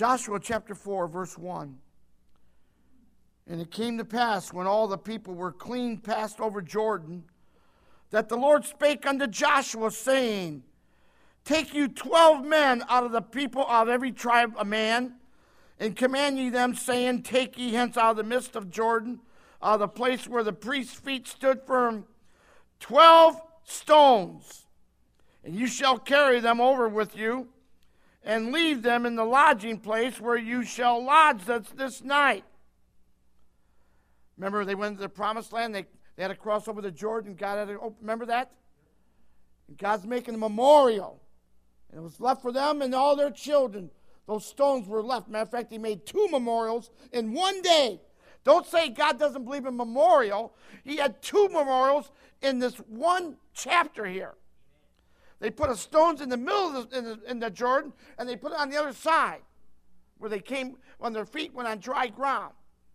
Joshua chapter 4, verse 1. And it came to pass, when all the people were clean passed over Jordan, that the Lord spake unto Joshua, saying, Take you 12 men out of the people, out of every tribe a man, and command ye them, saying, Take ye hence out of the midst of Jordan, out of the place where the priest's feet stood firm, 12 stones, and you shall carry them over with you, and leave them in the lodging place where you shall lodge this night. Remember, they went to the promised land. They had to cross over the Jordan. God had to, remember that? And God's making a memorial. And it was left for them and all their children. Those stones were left. Matter of fact, he made 2 memorials in one day. Don't say God doesn't believe in memorial. He had 2 memorials in this one chapter here. They put stones in the middle of in the Jordan, and they put it on the other side, where they came when their feet went on dry ground.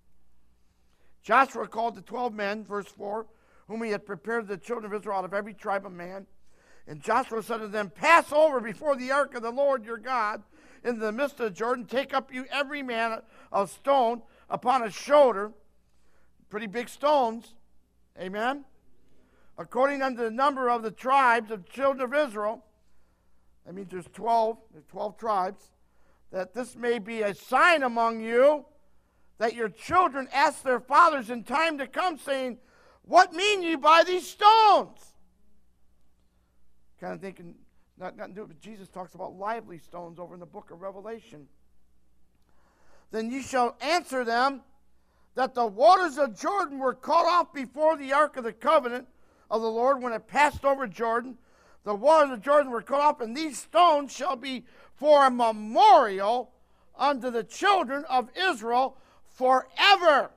Joshua called the 12 men, verse 4, whom he had prepared the children of Israel out of every tribe of man. And Joshua said to them, Pass over before the ark of the Lord your God into the midst of the Jordan. Take up you every man a stone upon his shoulder. Pretty big stones. Amen. According unto the number of the tribes of the children of Israel. That means there's 12 tribes. That this may be a sign among you, that your children ask their fathers in time to come, saying, What mean ye by these stones? Kind of thinking, nothing to do with it, but Jesus talks about lively stones over in the book of Revelation. Then ye shall answer them, that the waters of Jordan were cut off before the ark of the covenant of the Lord when it passed over Jordan. The waters of Jordan were cut off, and these stones shall be for a memorial unto the children of Israel forever.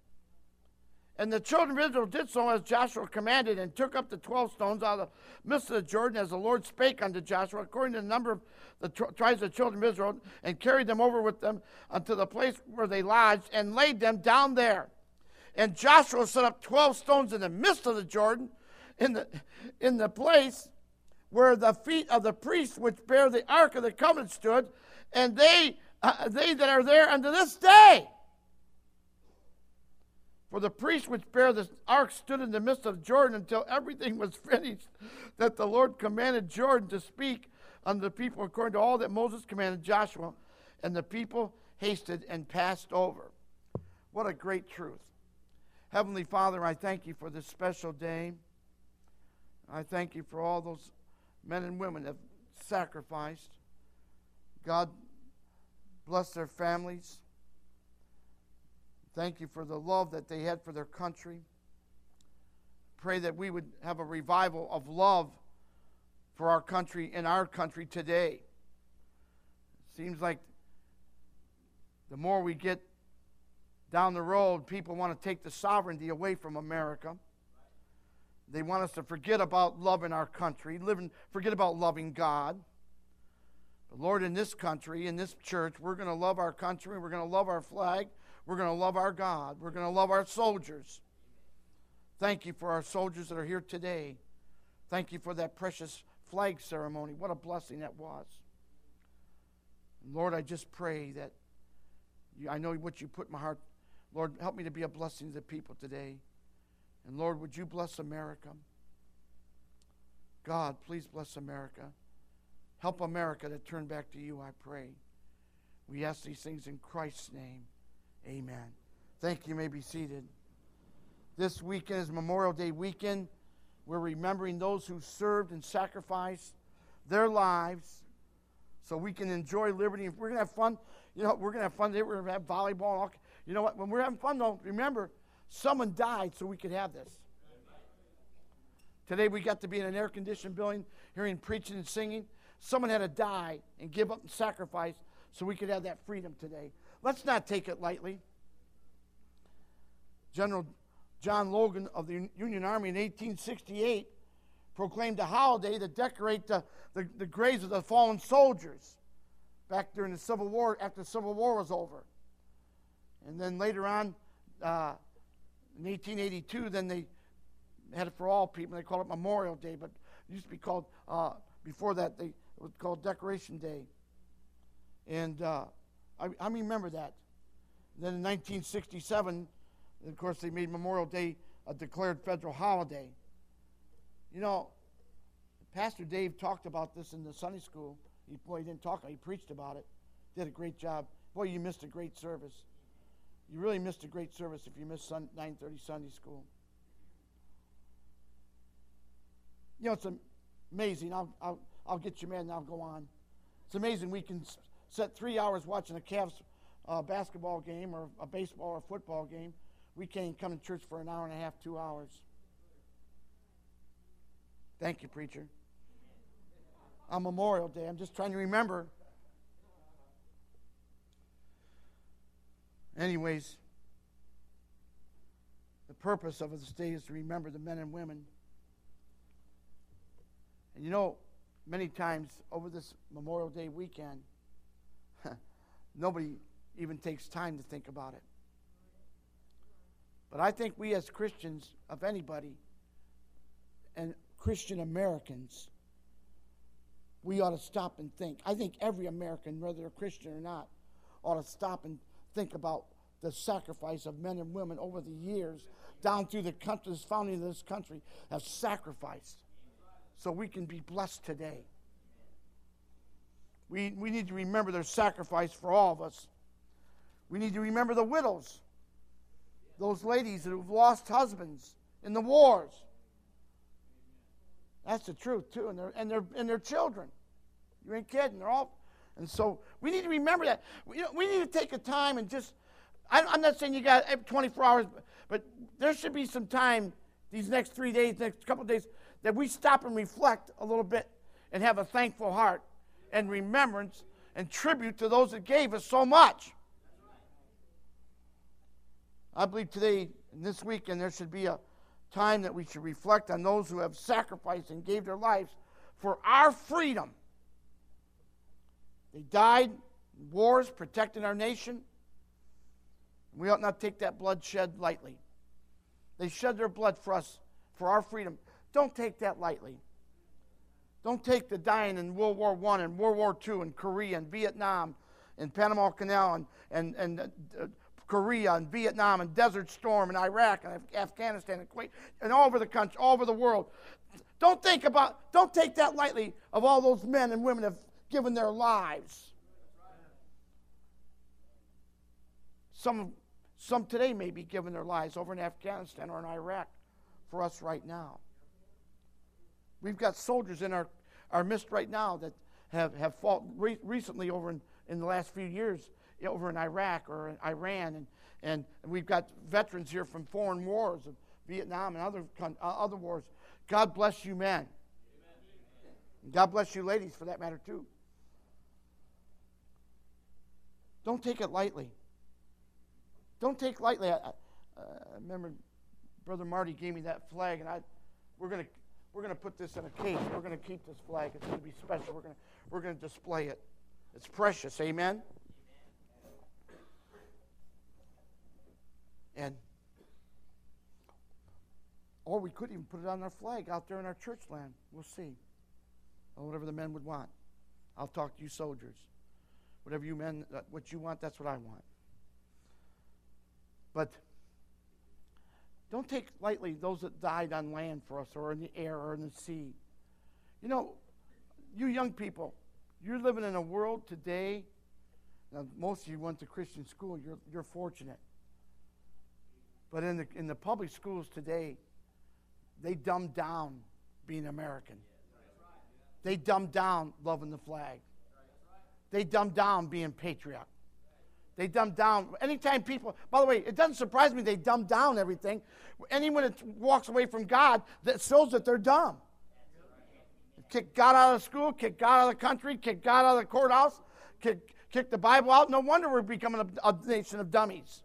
And the children of Israel did so as Joshua commanded, and took up the 12 stones out of the midst of the Jordan, as the Lord spake unto Joshua, according to the number of the tribes of the children of Israel, and carried them over with them unto the place where they lodged, and laid them down there. And Joshua set up 12 stones in the midst of the Jordan, in the place where the feet of the priests which bear the ark of the covenant stood, and they that are there unto this day. For the priests which bear the ark stood in the midst of Jordan until everything was finished, that the Lord commanded Jordan to speak unto the people according to all that Moses commanded Joshua. And the people hasted and passed over. What a great truth. Heavenly Father, I thank you for this special day. I thank you for all those men and women that have sacrificed. God, bless their families. Thank you for the love that they had for their country. Pray that we would have a revival of love for our country in our country today. It seems like the more we get down the road, people want to take the sovereignty away from America. They want us to forget about loving our country, forget about loving God. But Lord, in this country, in this church, we're going to love our country. We're going to love our flag. We're going to love our God. We're going to love our soldiers. Thank you for our soldiers that are here today. Thank you for that precious flag ceremony. What a blessing that was. And Lord, I just pray that I know what you put in my heart. Lord, help me to be a blessing to the people today. And Lord, would you bless America? God, please bless America. Help America to turn back to you, I pray. We ask these things in Christ's name. Amen. Thank you. You may be seated. This weekend is Memorial Day weekend. We're remembering those who served and sacrificed their lives so we can enjoy liberty. If we're going to have fun, we're going to have fun today. We're going to have volleyball and all. You know what? When we're having fun, though, remember, someone died so we could have this. Today we got to be in an air-conditioned building, hearing preaching and singing. Someone had to die and give up and sacrifice so we could have that freedom today. Let's not take it lightly. General John Logan of the Union Army in 1868 proclaimed a holiday to decorate the graves of the fallen soldiers back during the Civil War, after the Civil War was over. And then later on, in 1882, then they had it for all people. They called it Memorial Day, but it used to be called, before that, it was called Decoration Day. And I remember that. Then in 1967, of course, they made Memorial Day a declared federal holiday. You know, Pastor Dave talked about this in the Sunday school. He didn't talk, he preached about it. Did a great job. Boy, you missed a great service. You really missed a great service if you missed 9:30 Sunday school. You know, it's amazing. I'll get you mad and I'll go on. It's amazing we can set 3 hours watching a Cavs basketball game or a baseball or football game. We can't come to church for an hour and a half, 2 hours. Thank you, preacher. On Memorial Day, I'm just trying to remember. Anyways, the purpose of this day is to remember the men and women. And you know, many times over this Memorial Day weekend, nobody even takes time to think about it. But I think we as Christians, of anybody, and Christian Americans, we ought to stop and think. I think every American, whether they're Christian or not, ought to stop and think about the sacrifice of men and women over the years, down through the country, this founding of this country, have sacrificed so we can be blessed today. We need to remember their sacrifice for all of us. We need to remember the widows, those ladies that have lost husbands in the wars. That's the truth too, and their children. You ain't kidding. They're all, and so we need to remember that. We need to take a time and just. I'm not saying you got 24 hours, but there should be some time these next 3 days, next couple of days, that we stop and reflect a little bit and have a thankful heart and remembrance and tribute to those that gave us so much. I believe today, and this weekend, there should be a time that we should reflect on those who have sacrificed and gave their lives for our freedom. They died in wars protecting our nation. We ought not take that blood shed lightly. They shed their blood for us, for our freedom. Don't take that lightly. Don't take the dying in World War I and World War II and Korea and Vietnam and Panama Canal and Korea and Vietnam and Desert Storm and Iraq and Afghanistan and Kuwait and all over the country, all over the world. Don't take that lightly of all those men and women that have given their lives. Some today may be giving their lives over in Afghanistan or in Iraq for us right now. We've got soldiers in our midst right now that have fought recently over in the last few years over in Iraq or in Iran, and we've got veterans here from foreign wars of Vietnam and other wars. God bless you men. And God bless you ladies for that matter too. Don't take it lightly. Don't take lightly. I remember Brother Marty gave me that flag, and we're gonna put this in a case. We're gonna keep this flag. It's gonna be special. We're gonna display it. It's precious. Amen. Or we could even put it on our flag out there in our church land. We'll see. Or whatever the men would want. I'll talk to you soldiers. Whatever you men, what you want, that's what I want. But don't take lightly those that died on land for us or in the air or in the sea. You know, you young people, you're living in a world today. Now, most of you went to Christian school. You're fortunate. But in the public schools today, they dumb down being American. They dumb down loving the flag. They dumb down being patriot. They dumb down. Anytime people, by the way, it doesn't surprise me they dumb down everything. Anyone that walks away from God, that shows that they're dumb. Kick God out of school, kick God out of the country, kick God out of the courthouse, kick the Bible out. No wonder we're becoming a nation of dummies.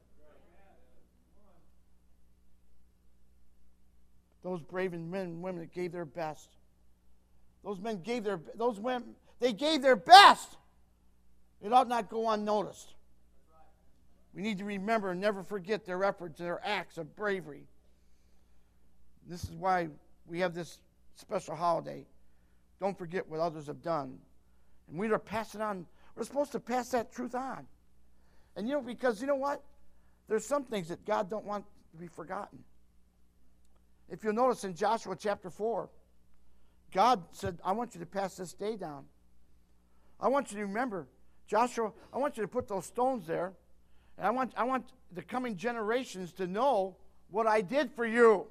Those brave men and women that gave their best. Those men gave those women, they gave their best. It ought not go unnoticed. We need to remember and never forget their efforts and their acts of bravery. This is why we have this special holiday. Don't forget what others have done. And we are passing on, we're supposed to pass that truth on. And because you know what? There's some things that God don't want to be forgotten. If you'll notice in Joshua chapter 4, God said, I want you to pass this day down. I want you to remember, Joshua, I want you to put those stones there. And I want the coming generations to know what I did for you.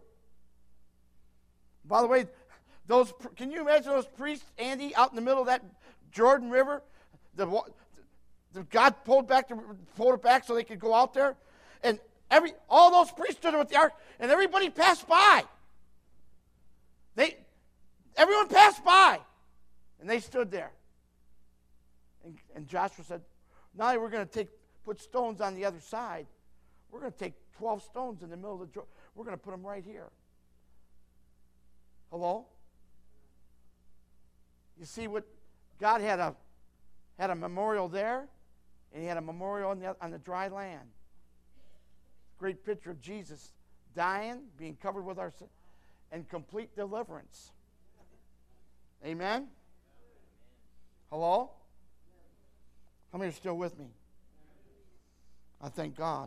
By the way, can you imagine those priests, Andy, out in the middle of that Jordan River? God pulled it back so they could go out there. And all those priests stood with the ark, and everybody passed by. Everyone passed by, and they stood there. And Joshua said, now we're going to put stones on the other side. We're going to take 12 stones in the middle of the Jordan. We're going to put them right here. Hello? You see what God had a memorial there, and he had a memorial on the dry land. Great picture of Jesus dying, being covered with our sin, and complete deliverance. Amen? Hello? How many are still with me? I thank God.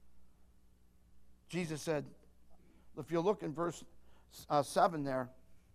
Jesus said, if you look in verse 7 there,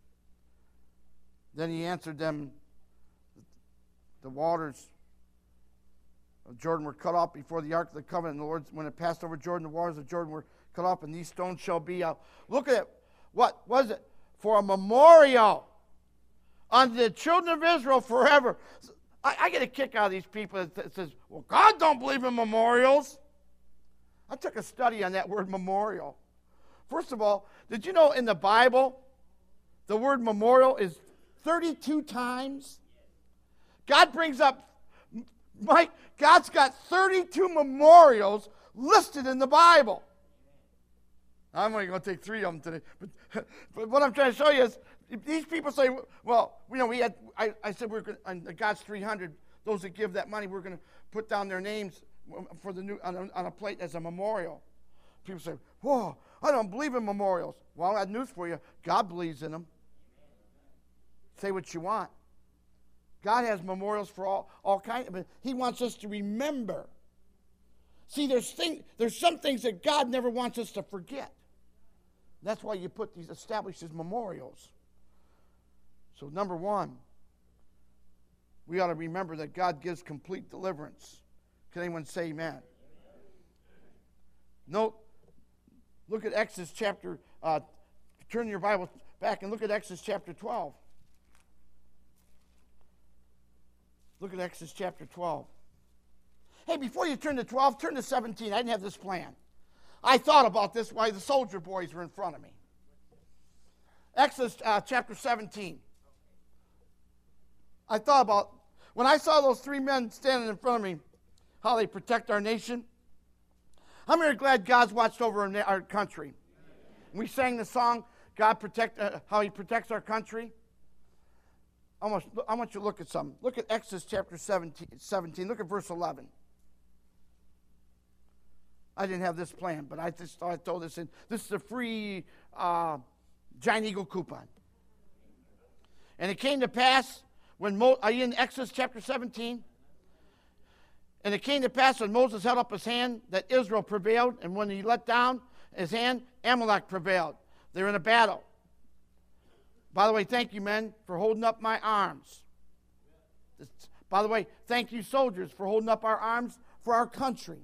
then he answered them, the waters of Jordan were cut off before the ark of the covenant. And the Lord, when it passed over Jordan, the waters of Jordan were cut off, and these stones shall be out. Look at it. What was it? For a memorial unto the children of Israel forever. I get a kick out of these people that says, well, God don't believe in memorials. I took a study on that word memorial. First of all, did you know in the Bible, the word memorial is 32 times? God brings up, Mike, God's got 32 memorials listed in the Bible. I'm only going to take 3 of them today. But what I'm trying to show you is, if these people say, well, I said we're going on God's 300, those that give that money, we're going to put down their names for the new on a plate as a memorial. People say, whoa, I don't believe in memorials. Well, I have news for you. God believes in them. Say what you want. God has memorials for all kinds of, but he wants us to remember. See, there's some things that God never wants us to forget. That's why you establish these memorials. So number 1, we ought to remember that God gives complete deliverance. Can anyone say amen? Note, look at Exodus chapter, turn your Bible back and look at Exodus chapter 12. Look at Exodus chapter 12. Hey, before you turn to 12, turn to 17. I didn't have this plan. I thought about this while the soldier boys were in front of me. Exodus chapter 17. I thought about, when I saw those 3 men standing in front of me, how they protect our nation. How many are glad God's watched over our country? We sang the song, God how he protects our country. I want you to look at something. Look at Exodus chapter 17. Look at verse 11. I didn't have this plan, but I just thought I'd throw this in. This is a free Giant Eagle coupon. And it came to pass when are you in Exodus chapter 17? And it came to pass when Moses held up his hand that Israel prevailed, and when he let down his hand, Amalek prevailed. They're in a battle. By the way, thank you, men, for holding up my arms. By the way, thank you, soldiers, for holding up our arms for our country.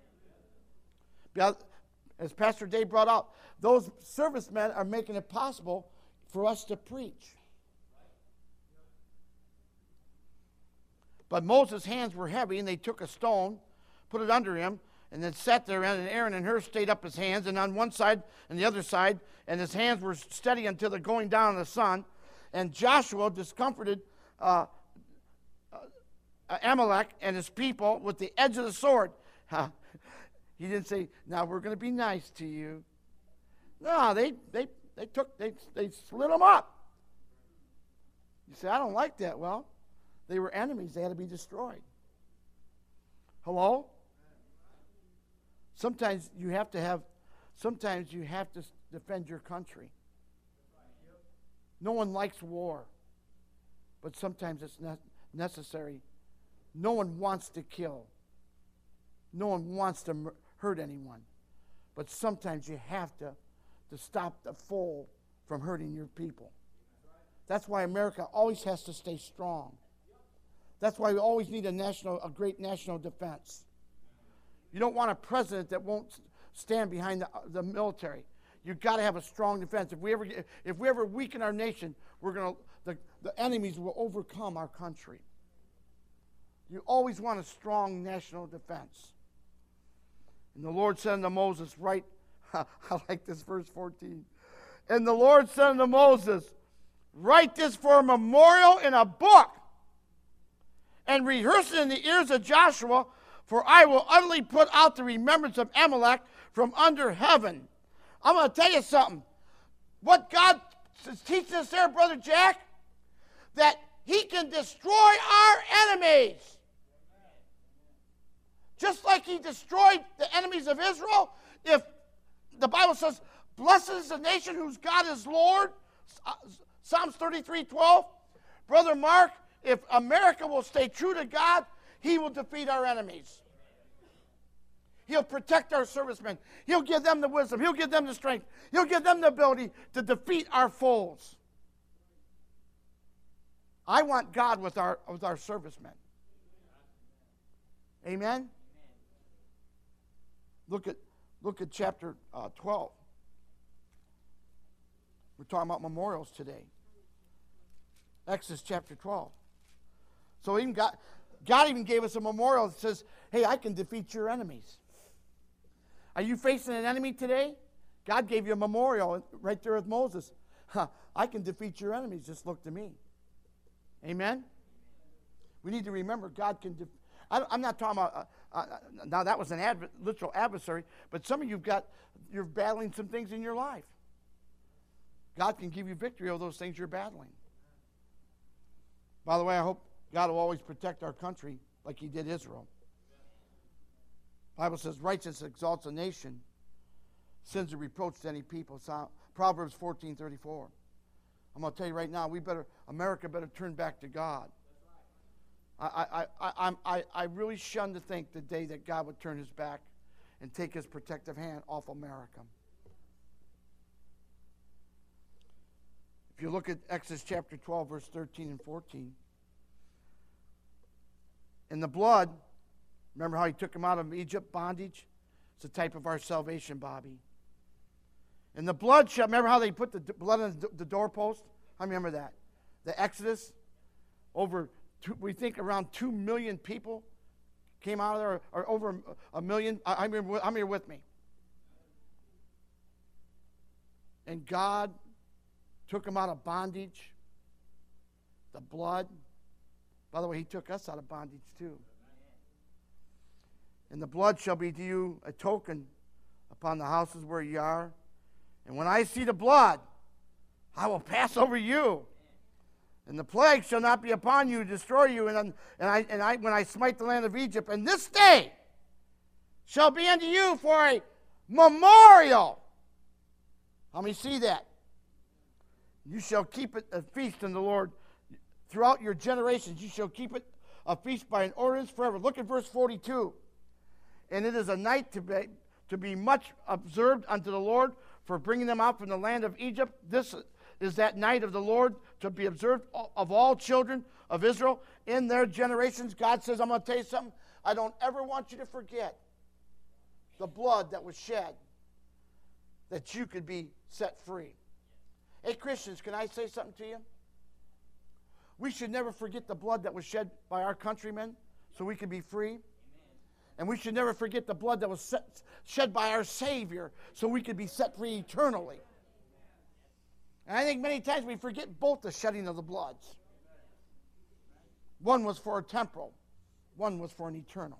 As Pastor Dave brought out, those servicemen are making it possible for us to preach. But Moses' hands were heavy, and they took a stone, put it under him, and then sat there, and Aaron and Hur stayed up his hands, and on one side and the other side, and his hands were steady until the going down of the sun. And Joshua discomforted Amalek and his people with the edge of the sword. He didn't say, now we're going to be nice to you. No, they slid them up. You say, I don't like that. Well, they were enemies. They had to be destroyed. Hello? Sometimes you have to defend your country. No one likes war, but sometimes it's necessary. No one wants to kill. No one wants to hurt anyone. But sometimes you have to stop the foe from hurting your people. That's why America always has to stay strong. That's why we always need a great national defense. You don't want a president that won't stand behind the military. You've got to have a strong defense. If we ever weaken our nation, the enemies will overcome our country. You always want a strong national defense. And the Lord said unto Moses, write, I like this verse 14. And the Lord said unto Moses, write this for a memorial in a book, and rehearse it in the ears of Joshua, for I will utterly put out the remembrance of Amalek from under heaven. I'm going to tell you something. What God is teaching us there, Brother Jack, that he can destroy our enemies. Just like he destroyed the enemies of Israel. If the Bible says, blessed is the nation whose God is Lord, Psalms 33:12. Brother Mark, if America will stay true to God, he will defeat our enemies. He'll protect our servicemen. He'll give them the wisdom. He'll give them the strength. He'll give them the ability to defeat our foes. I want God with our servicemen. Amen? Look at chapter 12. We're talking about memorials today. Exodus chapter 12. So even God even gave us a memorial that says, hey, I can defeat your enemies. Are you facing an enemy today? God gave you a memorial right there with Moses. I can defeat your enemies. Just look to me. Amen? We need to remember God can defeat. I'm not talking about, now that was an literal adversary, but some of you're battling some things in your life. God can give you victory over those things you're battling. By the way, I hope God will always protect our country like he did Israel. The Bible says, righteousness exalts a nation, sins a reproach to any people. Proverbs 14:34. I'm going to tell you right now, America better turn back to God. I really shun to think the day that God would turn his back and take his protective hand off America. If you look at Exodus chapter 12, verse 13 and 14, in the blood, remember how he took him out of Egypt bondage? It's a type of our salvation, Bobby. And the blood shall, remember how they put the blood on the doorpost? I remember that. The Exodus, we think around 2 million people came out of there, or over a million. I'm here with me. And God took them out of bondage. The blood. By the way, he took us out of bondage too. And the blood shall be to you a token upon the houses where ye are. And when I see the blood, I will pass over you. And the plague shall not be upon you to destroy you. And when I smite the land of Egypt, and this day shall be unto you for a memorial. How many see that? You shall keep it a feast unto the Lord throughout your generations. You shall keep it a feast by an ordinance forever. Look at verse 42. And it is a night to be much observed unto the Lord for bringing them out from the land of Egypt. This is that night of the Lord to be observed of all children of Israel in their generations. God says, I'm going to tell you something. I don't ever want you to forget the blood that was shed that you could be set free. Hey, Christians, can I say something to you? We should never forget the blood that was shed by our countrymen so we could be free. And we should never forget the blood that was shed by our Savior so we could be set free eternally. And I think many times we forget both the shedding of the bloods. One was for a temporal. One was for an eternal.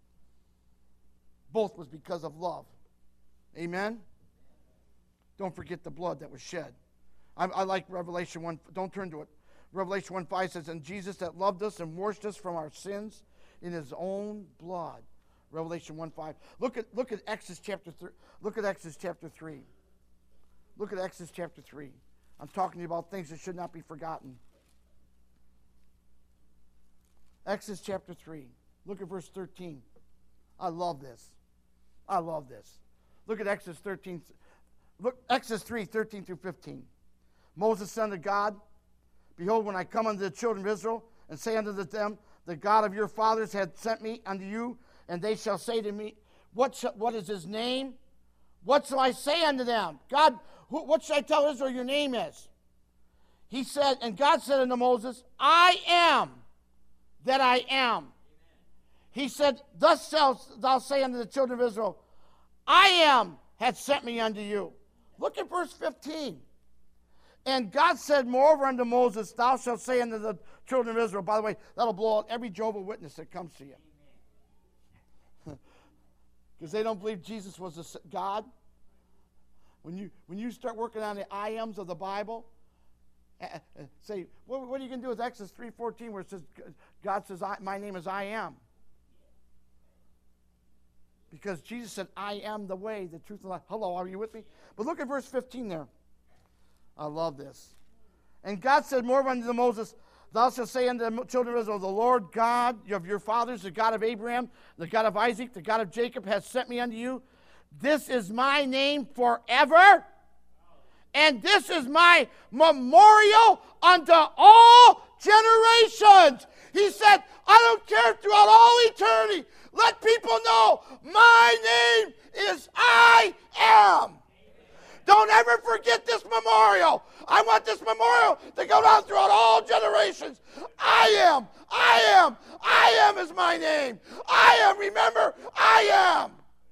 Both was because of love. Amen? Don't forget the blood that was shed. I like Revelation 1. Don't turn to it. Revelation 1:5 says, and Jesus that loved us and washed us from our sins in his own blood. Revelation 1:5. Look at Exodus chapter 3. Look at Exodus chapter 3. Look at Exodus chapter 3. I'm talking to you about things that should not be forgotten. Exodus chapter 3. Look at verse 13. I love this. I love this. Look at Exodus 13. Look, Exodus 3, 13 through 15. Moses said unto God, Behold, when I come unto the children of Israel, and say unto them, The God of your fathers hath sent me unto you, and they shall say to me, What is his name? What shall I say unto them? God, what shall I tell Israel your name is? He said, and God said unto Moses, I am that I am. He said, Thus shalt thou say unto the children of Israel, I am hath sent me unto you. Look at verse 15. And God said, Moreover unto Moses, Thou shalt say unto the children of Israel. By the way, that'll blow out every Jehovah's Witness that comes to you. Because they don't believe Jesus was a God. When you start working on the I ams of the Bible, say, what are you going to do with Exodus 3:14 where it says, God says, my name is I am? Because Jesus said, I am the way, the truth, and the life. Hello, are you with me? But look at verse 15 there. I love this. And God said, Moreover unto Moses, Thou shalt say unto the children of Israel, The Lord God of your fathers, the God of Abraham, the God of Isaac, the God of Jacob, hath sent me unto you. This is my name forever, and this is my memorial unto all generations. He said, I don't care, throughout all eternity, let people know my name is I am. Don't ever forget this memorial. I want this memorial to go down throughout all generations. I am is my name. I am, remember, I am.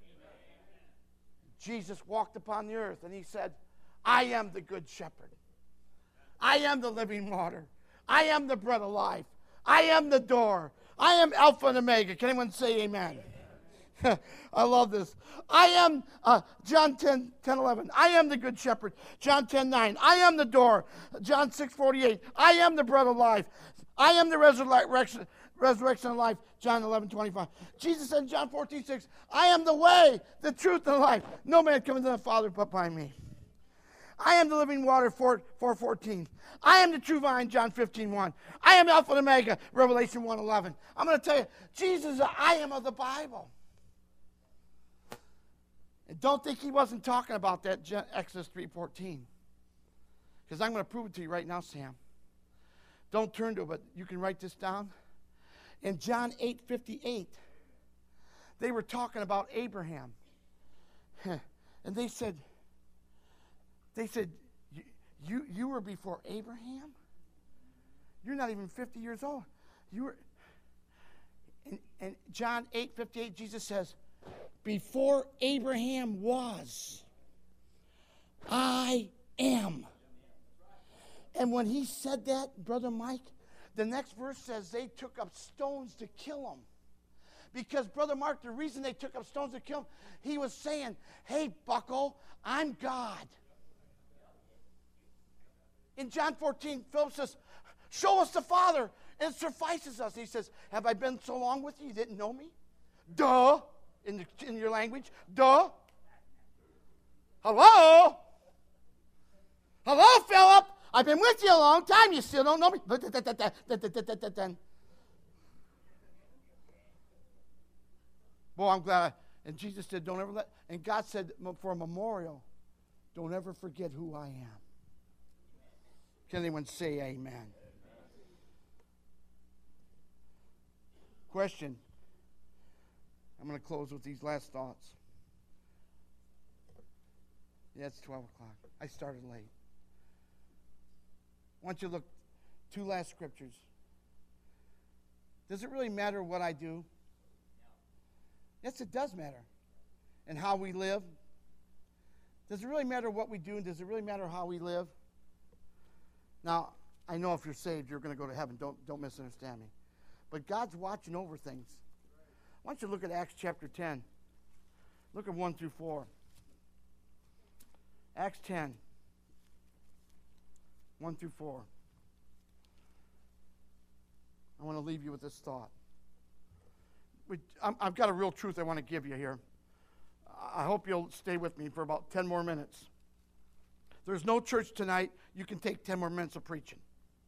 Jesus walked upon the earth and he said, I am the good shepherd. I am the living water. I am the bread of life. I am the door. I am Alpha and Omega. Can anyone say amen? I love this. I am, John 10:11. I am the good shepherd. John 10:9. I am the door. John 6:48. I am the bread of life. I am the resurrection and life. John 11:25. Jesus said in John 14:6, I am the way, the truth, and the life. No man cometh to the Father but by me. I am the living water, 4:14. I am the true vine, John 15:1. I am Alpha and Omega, Revelation 1:11. I'm going to tell you, Jesus is the I am of the Bible. And don't think he wasn't talking about that, Exodus 3:14. Because I'm going to prove it to you right now, Sam. Don't turn to it, but you can write this down. In John 8:58, they were talking about Abraham. And they said, you were before Abraham? You're not even 50 years old. You were. In John 8:58, Jesus says, before Abraham was, I am. And when he said that, Brother Mike, the next verse says they took up stones to kill him. Because, Brother Mark, the reason they took up stones to kill him, he was saying, hey, bucko, I'm God. In John 14, Philip says, show us the Father, and it suffices us. He says, have I been so long with you, you didn't know me? Duh, in your language, duh. Hello? Hello, Philip? I've been with you a long time, you still don't know me? Boy, I'm glad. And Jesus said, don't ever and God said, for a memorial, don't ever forget who I am. Can anyone say amen? Question. I'm going to close with these last thoughts. Yeah, it's 12 o'clock. I started late. I want you to look, 2 last scriptures. Does it really matter what I do? Yes, it does matter. And how we live. Does it really matter what we do, and does it really matter how we live? Now, I know if you're saved, you're going to go to heaven. Don't misunderstand me. But God's watching over things. I want you to look at Acts chapter 10. Look at 1 through 4. Acts 10. 1 through 4. I want to leave you with this thought. I've got a real truth I want to give you here. I hope you'll stay with me for about 10 more minutes. There's no church tonight. You can take 10 more minutes of preaching.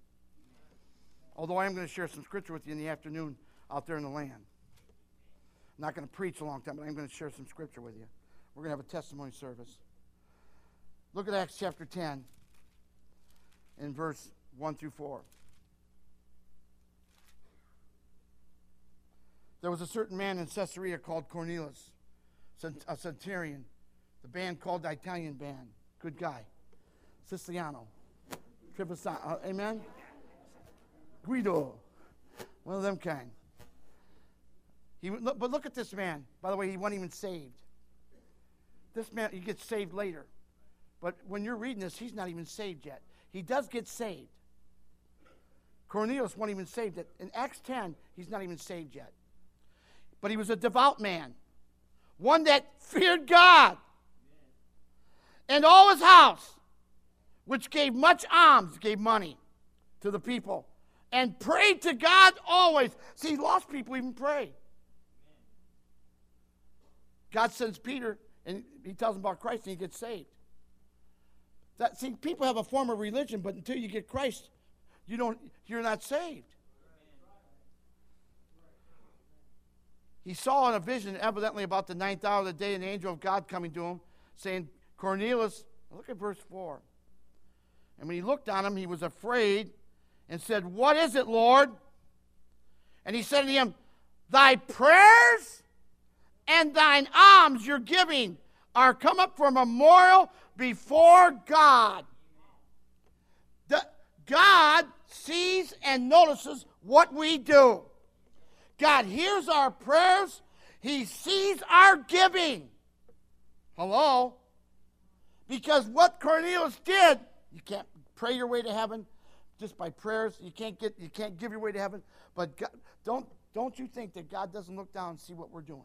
Although I am going to share some scripture with you in the afternoon out there in the land. I'm not going to preach a long time, but I'm going to share some scripture with you. We're going to have a testimony service. Look at Acts chapter 10 in verse 1 through 4. There was a certain man in Caesarea called Cornelius, a centurion. The band called the Italian band. Good guy. Siciliano. Trevisano. Amen? Guido. One of them kind. But look at this man. By the way, he wasn't even saved. This man, he gets saved later. But when you're reading this, he's not even saved yet. He does get saved. Cornelius wasn't even saved. In Acts 10, he's not even saved yet. But he was a devout man. One that feared God. And all his house, which gave much alms, gave money to the people. And prayed to God always. See, lost people even pray. God sends Peter, and he tells him about Christ, and he gets saved. See, people have a form of religion, but until you get Christ, you're not saved. He saw in a vision, evidently about the 9th hour of the day, an angel of God coming to him, saying, Cornelius, look at verse 4. And when he looked on him, he was afraid and said, what is it, Lord? And he said to him, thy prayers and thine alms you're giving are come up for a memorial before God. God sees and notices what we do. God hears our prayers. He sees our giving. Hello? Because what Cornelius did, you can't pray your way to heaven just by prayers. You can't give your way to heaven. But God, don't you think that God doesn't look down and see what we're doing?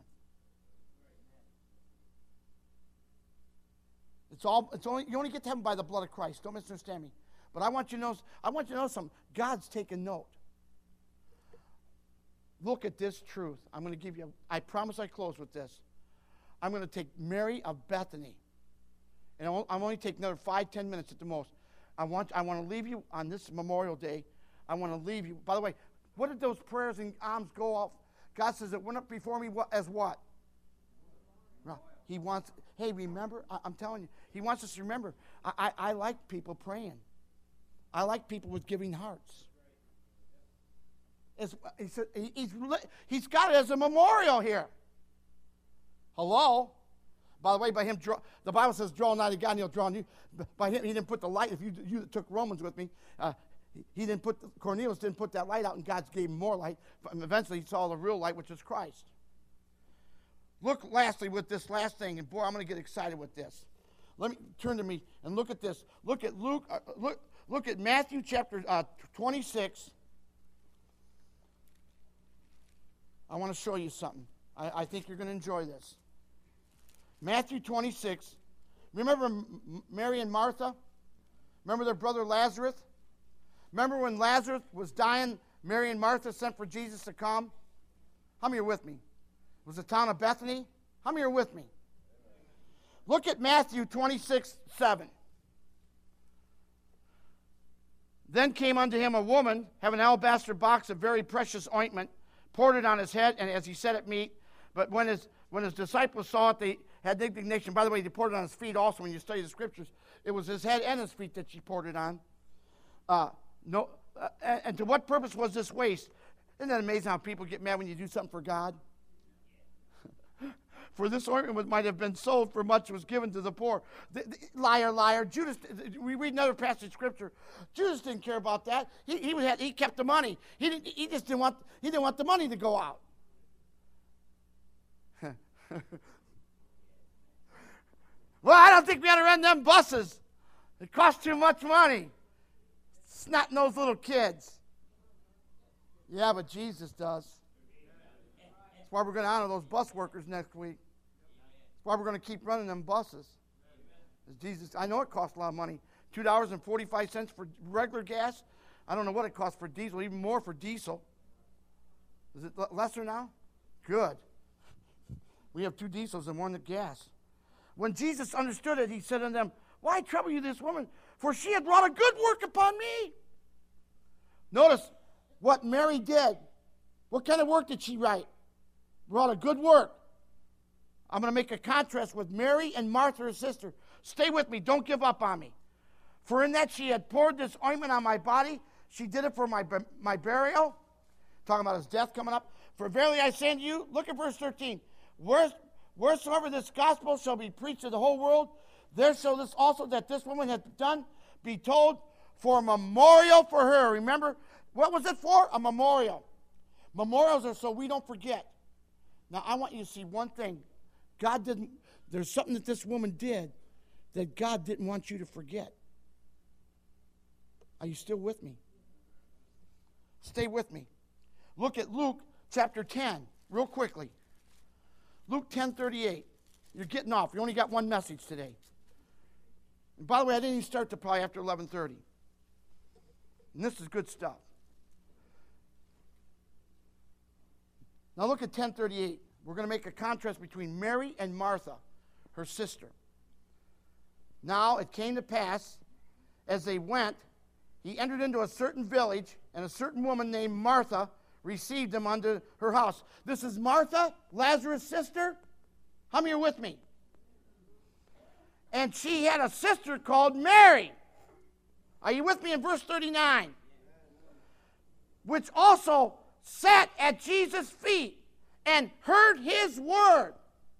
You only get to heaven by the blood of Christ. Don't misunderstand me. But I want you to know something. God's taking note. Look at this truth. I'm going to give you, I promise I close with this. I'm going to take Mary of Bethany. And I'm only take another 5-10 minutes at the most. I want to leave you on this Memorial Day. I want to leave you. By the way, what did those prayers and alms go off? God says it went up before me as what? He wants, hey, remember, I'm telling you, he wants us to remember. I like people praying. I like people with giving hearts. He's got it as a memorial here. Hello? By the way, by him, the Bible says, draw nigh to God and he'll draw you. By him, he didn't put the light. If you took Romans with me, Cornelius didn't put that light out, and God gave him more light. But eventually, he saw the real light, which is Christ. Look lastly with this last thing, and boy, I'm going to get excited with this. Let me turn to me and look at this. Look at Luke. Look at Matthew chapter 26. I want to show you something. I think you're going to enjoy this. Matthew 26. Remember Mary and Martha? Remember their brother Lazarus? Remember when Lazarus was dying, Mary and Martha sent for Jesus to come? How many are with me? It was the town of Bethany. How many are with me? Look at Matthew 26:7. Then came unto him a woman, having an alabaster box of very precious ointment, poured it on his head, and as he set at meat. But when his disciples saw it, they had indignation. By the way, they poured it on his feet also. When you study the scriptures, it was his head and his feet that she poured it on. And to what purpose was this waste? Isn't that amazing how people get mad when you do something for God? For this ointment might have been sold for much was given to the poor. Liar, liar. Judas, we read another passage of scripture. Judas didn't care about that. He kept the money. He just didn't want the money to go out. Well, I don't think we ought to run them buses. It costs too much money. Snot-nosed little kids. Yeah, but Jesus does. That's why we're going to honor those bus workers next week. That's why we're going to keep running them buses. Jesus, I know it costs a lot of money. $2.45 for regular gas. I don't know what it costs for diesel, even more for diesel. Is it lesser now? Good. We have 2 diesels and 1 gas. When Jesus understood it, he said unto them, why trouble you this woman? For she had wrought a good work upon me. Notice what Mary did. What kind of work did she write? brought a good work. I'm going to make a contrast with Mary and Martha, her sister. Stay with me. Don't give up on me. For in that she had poured this ointment on my body, she did it for my burial. Talking about his death coming up. For verily I say unto you, look at verse 13. Wheresoever this gospel shall be preached to the whole world, there shall this also that this woman hath done be told for a memorial for her. Remember, what was it for? A memorial. Memorials are so we don't forget. Now, I want you to see one thing. There's something that this woman did that God didn't want you to forget. Are you still with me? Stay with me. Look at Luke chapter 10, real quickly. Luke 10:38. You're getting off. You only got one message today. And by the way, I didn't even start to probably after 11:30. And this is good stuff. Now look at 10:38. We're going to make a contrast between Mary and Martha, her sister. Now it came to pass, as they went, he entered into a certain village, and a certain woman named Martha received him unto her house. This is Martha, Lazarus' sister. How many are with me? And she had a sister called Mary. Are you with me in verse 39? Which also sat at Jesus' feet and heard his word.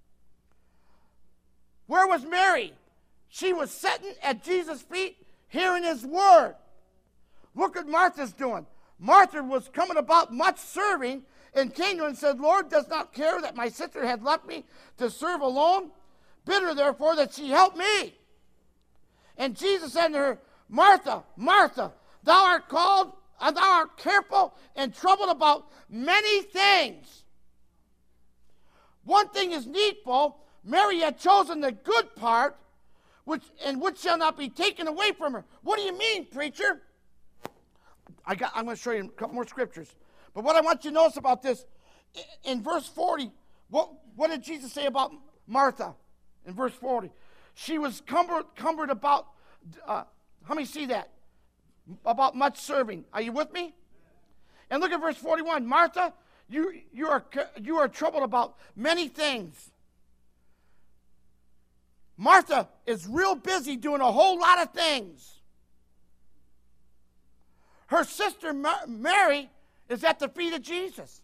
Where was Mary? She was sitting at Jesus' feet hearing his word. Look what Martha's doing. Martha was coming about much serving and came to him and said, Lord, does not care that my sister had left me to serve alone? Bid her therefore that she help me. And Jesus said to her, Martha, Martha, thou art called, and thou art careful and troubled about many things. One thing is needful. Mary had chosen the good part, which shall not be taken away from her. What do you mean, preacher? I'm going to show you a couple more scriptures. But what I want you to notice about this, in verse 40, what did Jesus say about Martha? In verse 40, she was cumbered about, how many see that? About much serving. Are you with me? And look at verse 41. Martha, you are troubled about many things. Martha is real busy doing a whole lot of things. Her sister Mary is at the feet of Jesus.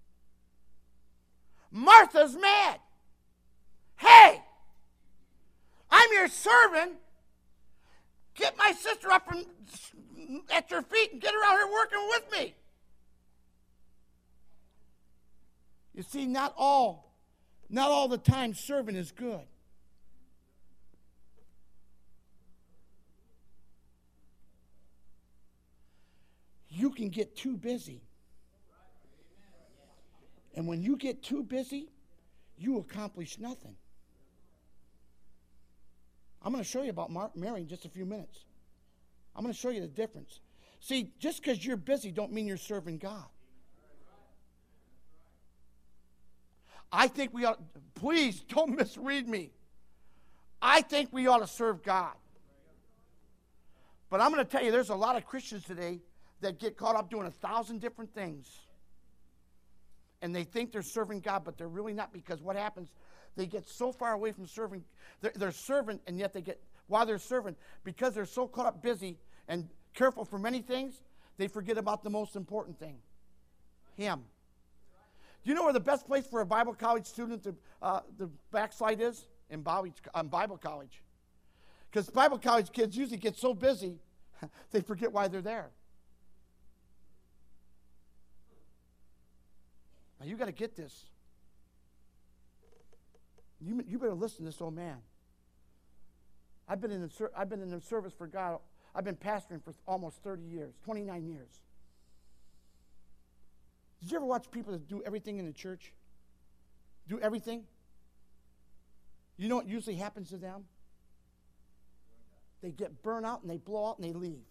Martha's mad. Hey, I'm your servant. Get my sister up at your feet and get her out here working with me. You see, not all the time serving is good. You can get too busy. And when you get too busy, you accomplish nothing. I'm going to show you about Mary in just a few minutes. I'm going to show you the difference. See, just because you're busy don't mean you're serving God. I think we ought, please don't misread me. I think we ought to serve God. But I'm going to tell you, there's a lot of Christians today that get caught up doing 1,000 different things. And they think they're serving God, but they're really not, because what happens, they get so far away from serving. They're serving, and yet while they're serving, because they're so caught up busy and careful for many things, they forget about the most important thing, Him. Do you know where the best place for a Bible college student to backslide is? In Bible college. Because Bible college kids usually get so busy, they forget why they're there. Now, you got to get this. You better listen to this old man. I've been in the service for God. I've been pastoring for almost 30 years, 29 years. Did you ever watch people that do everything in the church? Do everything? You know what usually happens to them? They get burnt out and they blow out and they leave.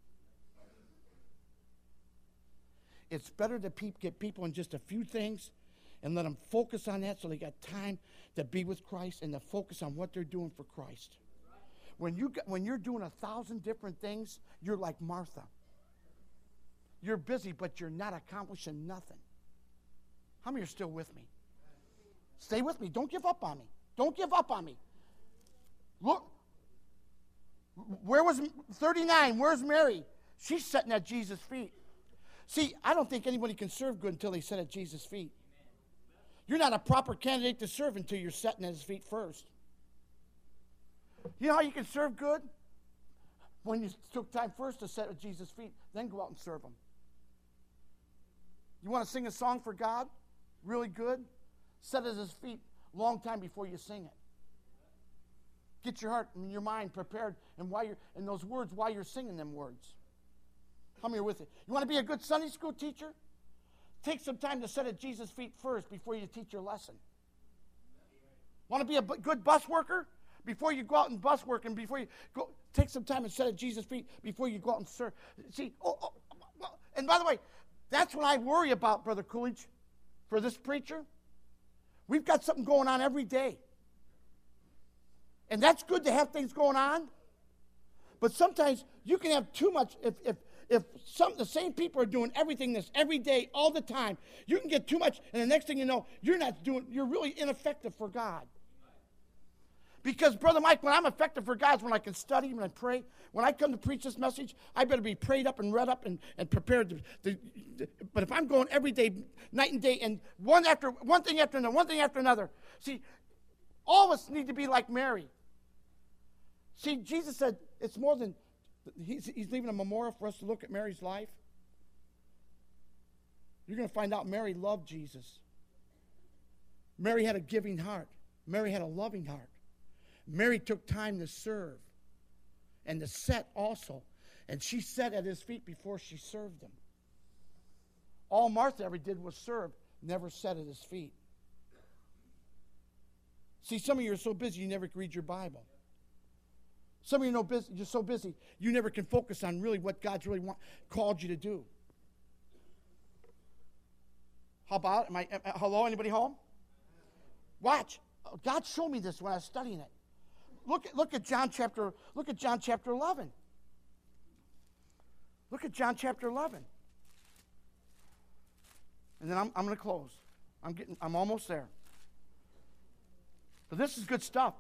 It's better to get people in just a few things and let them focus on that so they got time to be with Christ and to focus on what they're doing for Christ. When you're doing 1,000 different things, you're like Martha. You're busy, but you're not accomplishing nothing. How many are still with me? Stay with me. Don't give up on me. Don't give up on me. Look, where was 39? Where's Mary? She's sitting at Jesus' feet. See, I don't think anybody can serve good until they sit at Jesus' feet. You're not a proper candidate to serve until you're sitting at his feet first. You know how you can serve good? When you took time first to sit at Jesus' feet, then go out and serve him. You want to sing a song for God? Really good? Sit at his feet a long time before you sing it. Get your heart and your mind prepared and those words while you're singing them words. How many are with it? You want to be a good Sunday school teacher? Take some time to sit at Jesus' feet first before you teach your lesson. Want to be a good bus worker? Before you go out and bus work and before you go, take some time and sit at Jesus' feet before you go out and serve. See, and by the way, that's what I worry about, Brother Coolidge, for this preacher. We've got something going on every day. And that's good to have things going on. But sometimes you can have too much. If the same people are doing everything this every day, all the time, you can get too much, and the next thing you know, you're really ineffective for God. Because, Brother Mike, when I'm effective for God is when I can study, when I pray. When I come to preach this message, I better be prayed up and read up and prepared. But if I'm going every day, night and day, and one thing after another, see, all of us need to be like Mary. See, Jesus said it's more than, he's leaving a memorial for us to look at Mary's life. You're going to find out Mary loved Jesus. Mary had a giving heart. Mary had a loving heart. Mary took time to serve and to sit also. And she sat at his feet before she served him. All Martha ever did was serve, never sat at his feet. See, some of you are so busy you never read your Bible. Some of you you're so busy you never can focus on really what God's really called you to do. How about, hello, anybody home? Watch. God showed me this when I was studying it. Look at John chapter 11. Look at John chapter 11. And then I'm going to close. I'm almost there. But this is good stuff.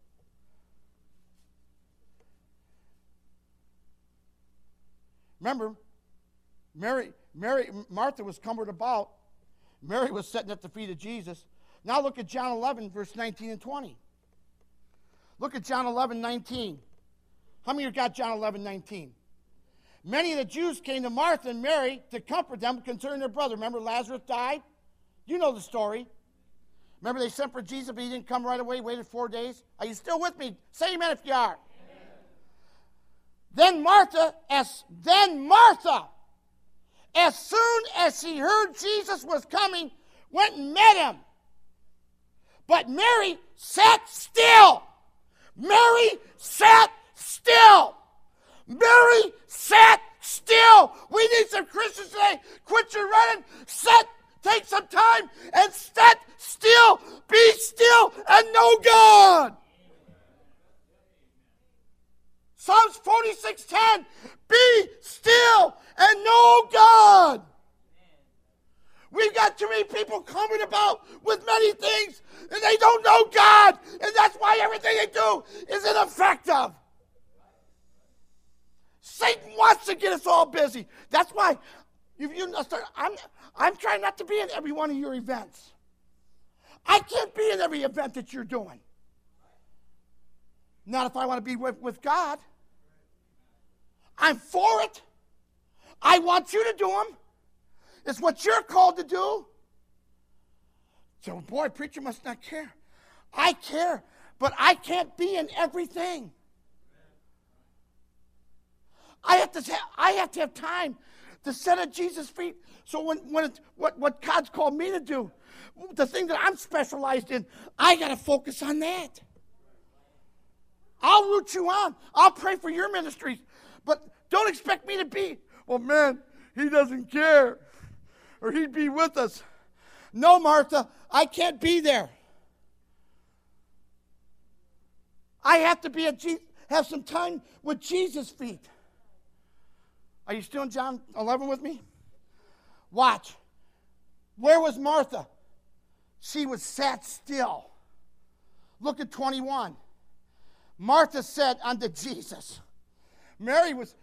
Remember, Martha was cumbered about. Mary was sitting at the feet of Jesus. Now look at John 11, verse 19 and 20. Look at John 11, 19. How many of you got John 11, 19? Many of the Jews came to Martha and Mary to comfort them concerning their brother. Remember Lazarus died? You know the story. Remember they sent for Jesus, but he didn't come right away, waited 4 days? Are you still with me? Say amen if you are. Then Martha, as soon as she heard Jesus was coming, went and met him. But Mary sat still. Mary sat still. Mary sat still. We need some Christians today. Quit your running. Take some time and sit still. Be still and know God. Psalms 46:10. Be still and know God. We've got too many people coming about with many things, and they don't know God, and that's why everything they do is ineffective. Satan wants to get us all busy. That's why I'm trying not to be in every one of your events. I can't be in every event that you're doing. Not if I want to be with God. I'm for it. I want you to do them. It's what you're called to do. So, boy, preacher must not care. I care, but I can't be in everything. I have to have time to sit at Jesus' feet. So what God's called me to do, the thing that I'm specialized in, I got to focus on that. I'll root you on. I'll pray for your ministries. But don't expect me to be, well, man, he doesn't care. Or he'd be with us. No, Martha, I can't be there. I have to have some time with Jesus' feet. Are you still in John 11 with me? Watch. Where was Martha? she was sat still. Look at 21. Martha said unto Jesus. Mary was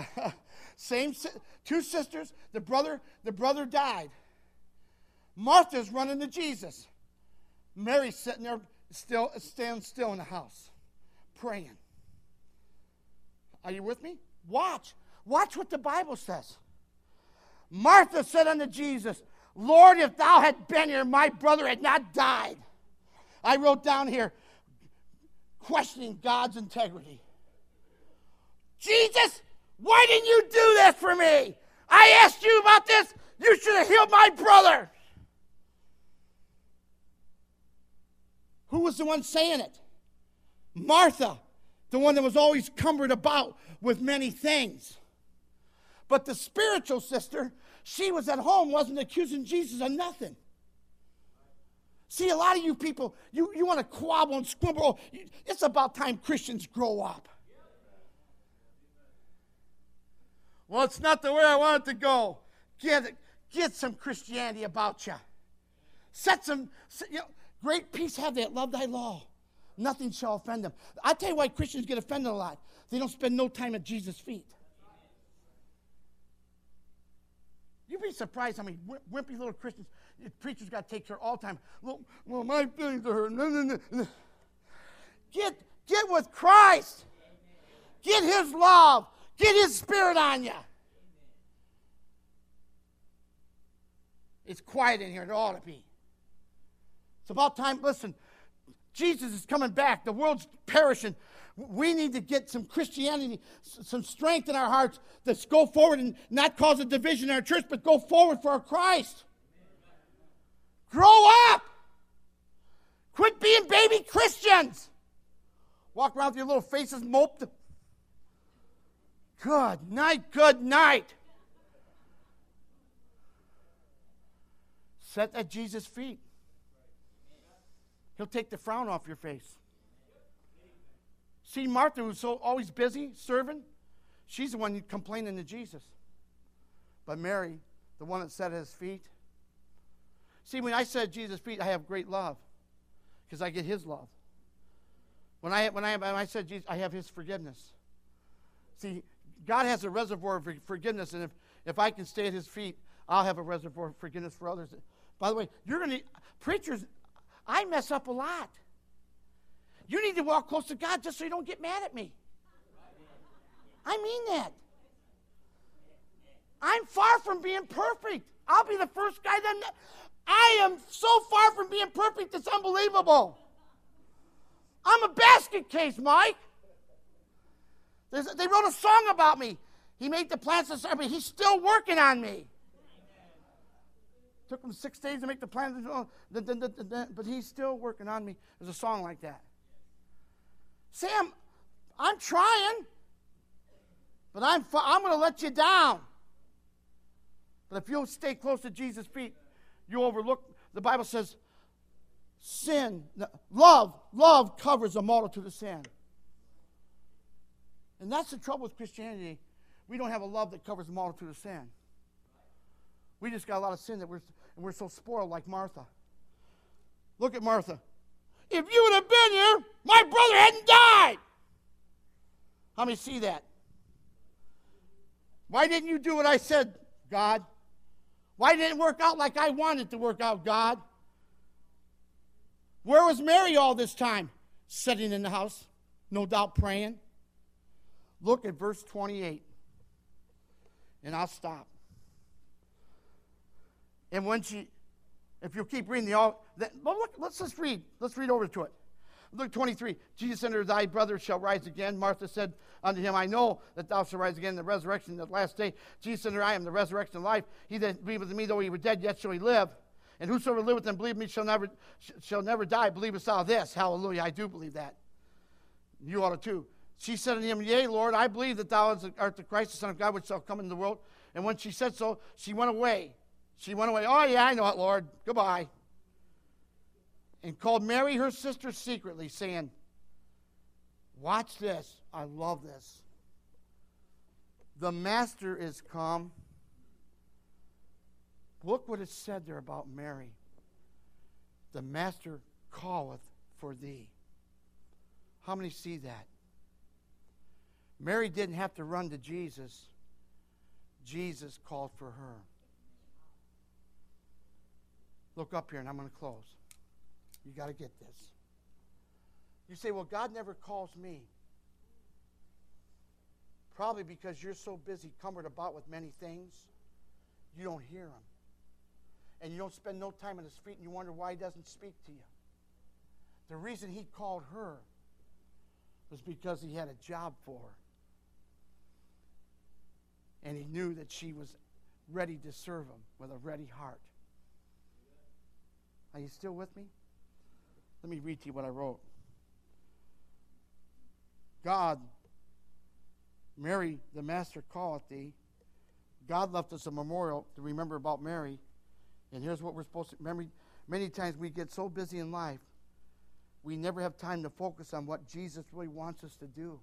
two sisters. The brother died. Martha's running to Jesus. Mary's sitting there standing still in the house, praying. Are you with me? Watch what the Bible says. Martha said unto Jesus, Lord, if thou had been here, my brother had not died. I wrote down here, questioning God's integrity. Jesus, why didn't you do this for me? I asked you about this. You should have healed my brother. Who was the one saying it? Martha, the one that was always cumbered about with many things. But the spiritual sister, she was at home, wasn't accusing Jesus of nothing. See, a lot of you people, you want to quabble and squabble. It's about time Christians grow up. Well, it's not the way I want it to go. Get some Christianity about you. Great peace have they that love thy law. Nothing shall offend them. I tell you why Christians get offended a lot. They don't spend no time at Jesus' feet. You'd be surprised how many wimpy little Christians, preachers got to take care all the time. Well, my feelings are hurt. No. Get with Christ. Get his love. Get his spirit on you. It's quiet in here. It ought to be. It's about time. Listen, Jesus is coming back. The world's perishing. We need to get some Christianity, some strength in our hearts to go forward and not cause a division in our church, but go forward for our Christ. Grow up. Quit being baby Christians. Walk around with your little faces moped. Good night, good night. Sit at Jesus' feet. He'll take the frown off your face. See, Martha, who's so always busy serving, she's the one complaining to Jesus. But Mary, the one that sat at his feet. See, when I sit at Jesus' feet, I have great love because I get his love. When I said Jesus, I have his forgiveness. See, God has a reservoir of forgiveness, and if I can stay at his feet, I'll have a reservoir of forgiveness for others. By the way, preachers, I mess up a lot. You need to walk close to God just so you don't get mad at me. I mean that. I'm far from being perfect. I'll be the first guy that... I am so far from being perfect, it's unbelievable. I'm a basket case, Mike. They wrote a song about me. He made the plans, but he's still working on me. Took him 6 days to make the plans, but he's still working on me. There's a song like that. Sam, I'm trying, but I'm going to let you down. But if you'll stay close to Jesus' feet, you overlook, the Bible says, love covers a multitude of sin. And that's the trouble with Christianity. We don't have a love that covers a multitude of sin. We just got a lot of sin that we're so spoiled like Martha. Look at Martha. If you would have been here, my brother hadn't died. How many see that? Why didn't you do what I said, God? Why didn't it work out like I wanted it to work out, God? Where was Mary all this time? Sitting in the house, no doubt praying. Look at verse 28, and I'll stop. And when if you'll keep reading let's just read. Let's read over to it. Look, 23. Jesus said unto her, thy brother shall rise again. Martha said unto him, I know that thou shalt rise again in the resurrection of the last day. Jesus said unto her, I am the resurrection and life. He that believeth in me, though he were dead, yet shall he live. And whosoever liveth and believeth me shall never die. Believest thou this? Hallelujah. I do believe that. You ought to too. She said unto him, Yea, Lord, I believe that thou art the Christ, the Son of God, which shall come into the world. And when she said so, she went away. Oh, yeah, I know it, Lord. Goodbye. And called Mary, her sister, secretly, saying, watch this. I love this. The Master is come. Look what it said there about Mary. the Master calleth for thee. How many see that? Mary didn't have to run to Jesus. Jesus called for her. Look up here, and I'm going to close. You got to get this. You say, well, God never calls me. Probably because you're so busy cumbered about with many things, you don't hear him. And you don't spend no time at his feet, and you wonder why he doesn't speak to you. The reason he called her was because he had a job for her. And he knew that she was ready to serve him with a ready heart. Are you still with me? Let me read to you what I wrote. God, Mary, the Master calleth thee. God left us a memorial to remember about Mary. And here's what we're supposed to remember. Many times we get so busy in life, we never have time to focus on what Jesus really wants us to do.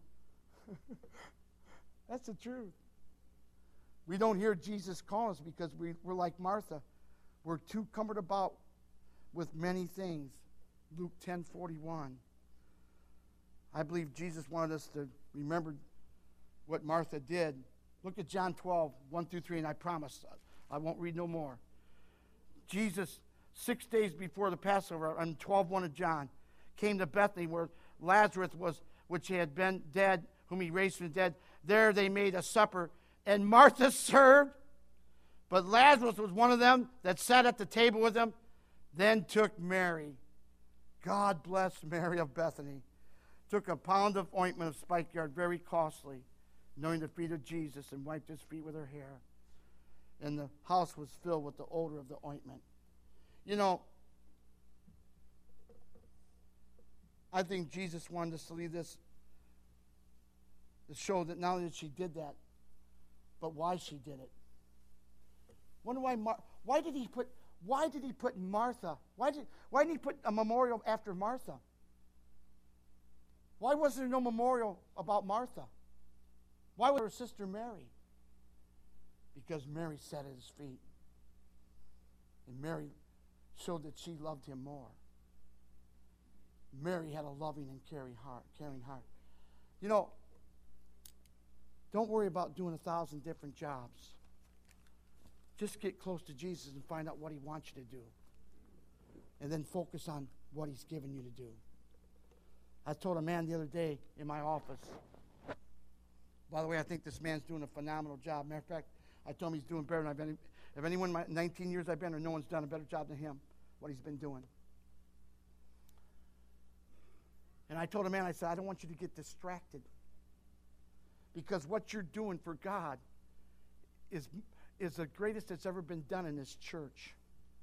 That's the truth. We don't hear Jesus call us because we're like Martha. We're too cumbered about with many things. Luke 10:41. I believe Jesus wanted us to remember what Martha did. Look at John 12:1-3, and I promise I won't read no more. Jesus, 6 days before the Passover, on 12:1 of John, came to Bethany where Lazarus was, which had been dead, whom he raised from the dead. There they made a supper, and Martha served, but Lazarus was one of them that sat at the table with him. Then took Mary, God bless Mary of Bethany, took a pound of ointment of spikenard, very costly, knowing the feet of Jesus, and wiped his feet with her hair. And the house was filled with the odor of the ointment. You know, I think Jesus wanted us to leave this to show that not only that she did that, but why she did it. Wonder why did he put Martha? Why didn't he put a memorial after Martha? Why was there no memorial about Martha? Why was her sister Mary? Because Mary sat at his feet. And Mary showed that she loved him more. Mary had a loving and caring heart. You know, don't worry about doing 1,000 different jobs. Just get close to Jesus and find out what he wants you to do. And then focus on what he's given you to do. I told a man the other day in my office, by the way, I think this man's doing a phenomenal job. Matter of fact, I told him he's doing better than I've been. If anyone in my 19 years I've been, or no one's done a better job than him, what he's been doing. And I told a man, I said, I don't want you to get distracted. Because what you're doing for God is the greatest that's ever been done in this church.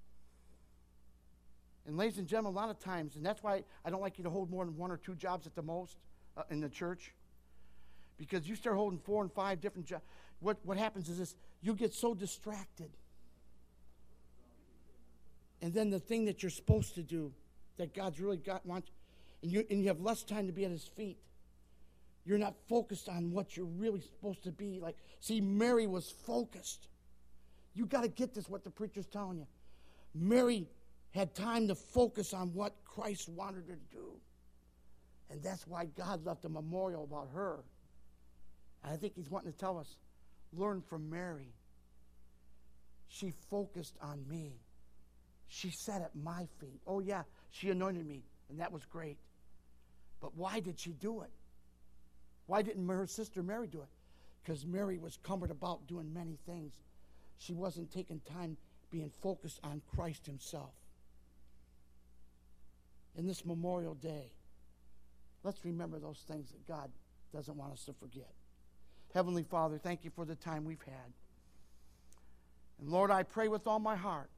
And ladies and gentlemen, a lot of times, and that's why I don't like you to hold more than 1 or 2 jobs at the most in the church. Because you start holding 4 and 5 different jobs, what happens is this, you get so distracted. And then the thing that you're supposed to do, that God's really wants, and you have less time to be at his feet. You're not focused on what you're really supposed to be. Like, see, Mary was focused. You got to get this, what the preacher's telling you. Mary had time to focus on what Christ wanted her to do. And that's why God left a memorial about her. And I think he's wanting to tell us, learn from Mary. She focused on me. She sat at my feet. Oh, yeah, she anointed me, and that was great. But why did she do it? Why didn't her sister Mary do it? Because Mary was cumbered about doing many things. She wasn't taking time being focused on Christ himself. In this Memorial Day, let's remember those things that God doesn't want us to forget. Heavenly Father, thank you for the time we've had. And Lord, I pray with all my heart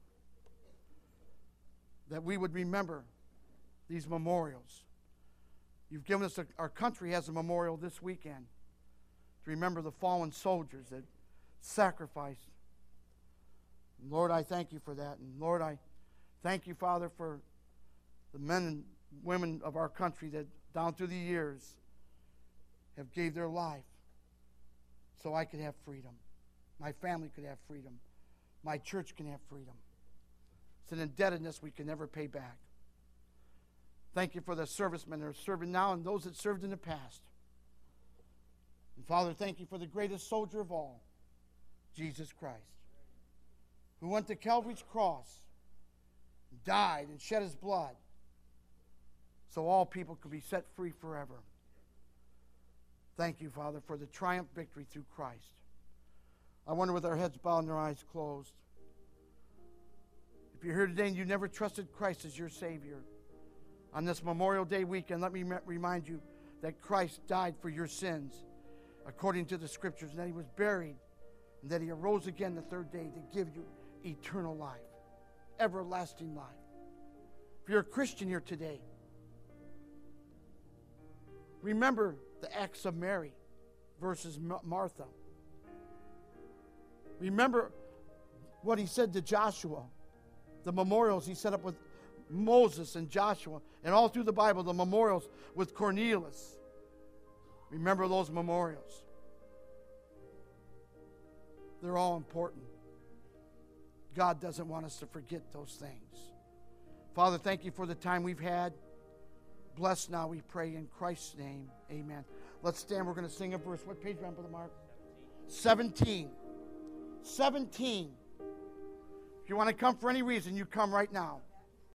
that we would remember these memorials. You've given us, our country has a memorial this weekend to remember the fallen soldiers that sacrificed. And Lord, I thank you for that. And Lord, I thank you, Father, for the men and women of our country that down through the years have gave their life so I could have freedom. My family could have freedom. My church can have freedom. It's an indebtedness we can never pay back. Thank you for the servicemen that are serving now and those that served in the past. And Father, thank you for the greatest soldier of all, Jesus Christ, who went to Calvary's cross, died and shed his blood so all people could be set free forever. Thank you, Father, for the triumph victory through Christ. I wonder, with our heads bowed and our eyes closed, if you're here today and you never trusted Christ as your Savior, on this Memorial Day weekend, let me remind you that Christ died for your sins according to the Scriptures, and that he was buried, and that he arose again the third day to give you eternal life, everlasting life. If you're a Christian here today, remember the Acts of Mary versus Martha. Remember what he said to Joshua, the memorials he set up with Moses and Joshua, and all through the Bible, the memorials with Cornelius. Remember those memorials. They're all important. God doesn't want us to forget those things. Father, thank you for the time we've had. Bless now, we pray, in Christ's name. Amen. Let's stand. We're going to sing a verse. What page, Brother Mark? 17. 17. If you want to come for any reason, you come right now.